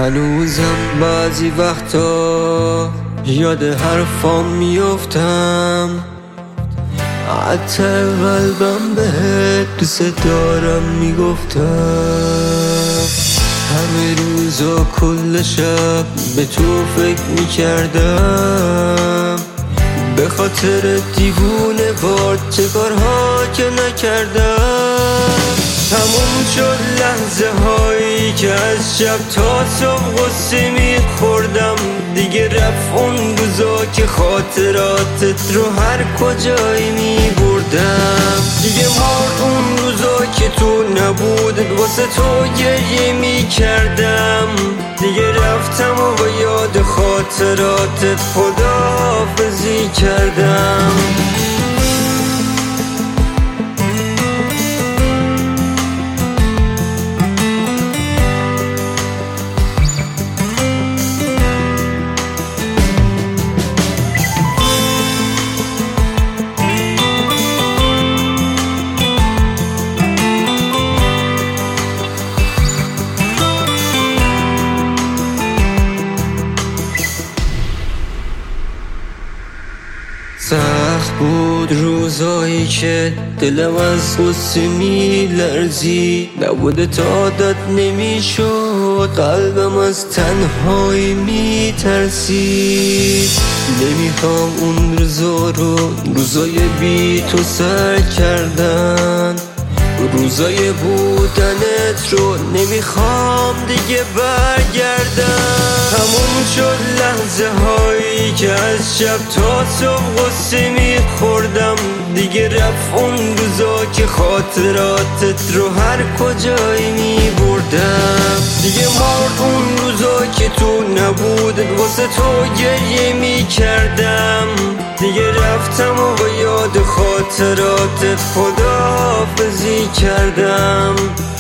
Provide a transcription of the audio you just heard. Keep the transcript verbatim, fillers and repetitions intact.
هنوزم بعضی وقتا یاد حرفام میافتم، حتی قلبم بهت دوست دارم میگفتم. همه روزا کل شب به تو فکر میکردم، به خاطر دیوونه وار چه کارها که نکردم. تموم شد لحظه هایی که از شب تا صبح غصه میخوردم، دیگه رفت اون روزا که خاطراتت رو هر کجایی میبردم. دیگه مرد اون روزا که تو نبودت واسه تو گریه میکردم، دیگه رفتم و با یاد خاطراتت خداحافظی کردم. سخت بود روزایی که دلم از غصه میلرزید، نبوده تا عادت نمیشد، قلبم از تنهایی میترسید. نمیخوام اون روزا رو روزای بی تو سر کردن، روزای بودنت رو نمیخوام دیگه برگردم. تموم شد لحظه هایی که از شب تا صبح غصه میخوردم، دیگه رفت اون روزا که خاطراتت رو هر کجایی میبردم. دیگه مرد اون روزا که تو نبودت واسه تو گریه میکردم، دیگه رفتم و با یاد خاطراتت خداحافظی کردم.